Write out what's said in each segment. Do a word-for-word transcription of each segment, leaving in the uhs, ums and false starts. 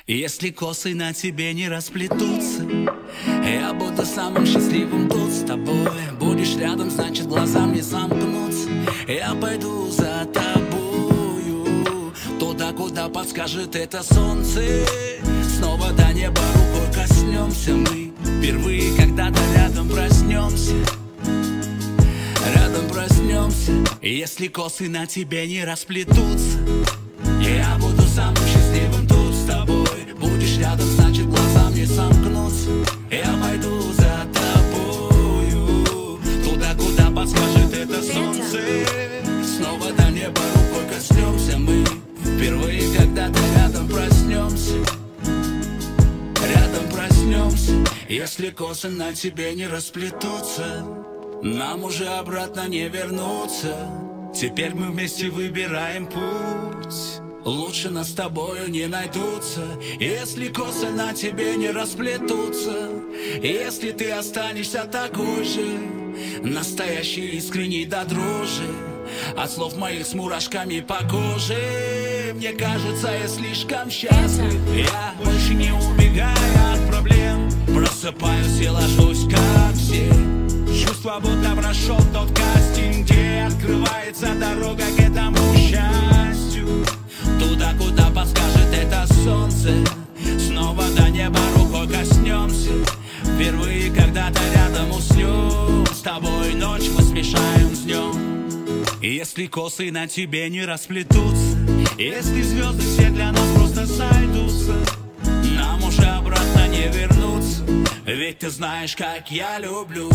Если косы на тебе не расплетутся, я буду самым счастливым тут с тобой. Будешь рядом, значит глазам не сомкнутся. Я пойду за тобою туда, куда подскажет это солнце. Снова до неба рукой коснемся мы. Впервые когда-то рядом проснемся. Рядом проснемся. Если косы на тебе не расплетутся, я буду самым счастливым тут с тобой. Будешь рядом, значит глазам не сомкнутся. Я пойду за тобою туда, куда подскажет это солнце. Снова до неба рукой коснемся мы. Впервые когда-то рядом проснемся. Рядом проснемся. Если косы на тебе не расплетутся, нам уже обратно не вернуться. Теперь мы вместе выбираем путь. Лучше нас с тобою не найдутся. Если косы на тебе не расплетутся, если ты останешься такой же, настоящий, искренний до дрожи, от слов моих с мурашками по коже. Мне кажется, я слишком счастлив. Я больше не убегаю от проблем. Просыпаюсь и ложусь, как все. Чувство, будто прошел тот кастинг, где открывается дорога к этому счастью. Туда, куда подскажет это солнце. Снова до неба рукой коснемся. Впервые когда-то рядом уснем. С тобой ночь мы смешаем с днем. Если косы на тебе не расплетутся, если звезды все для нас просто сойдутся, нам уже обратно не вернуться. Ведь ты знаешь, как я люблю.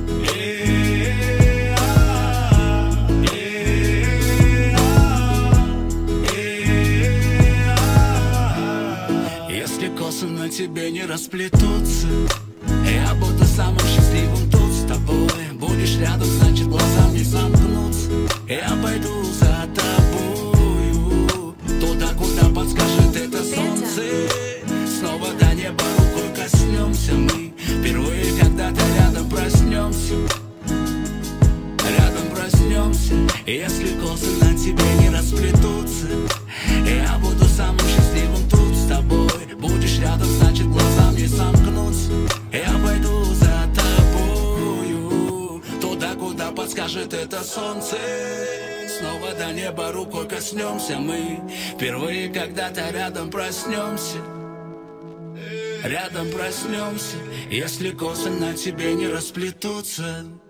Если косы на тебе не расплетутся, я буду самым счастливым тут с тобой. Будешь рядом, значит глазам не сомкнутся. Я пойду за тобою туда, куда подскажет это солнце. Снова до неба рукой коснемся мы. Впервые когда-то рядом проснемся. Рядом проснемся. Если косы на тебе не расплетутся, я буду самым счастливым тут с тобой. Будешь рядом, значит глазам не сомкнутся. Я пойду за тобою туда, куда подскажет это солнце. Снова до неба рукой коснемся мы. Впервые когда-то рядом проснемся. Рядом проснемся. Если косы на тебе не расплетутся.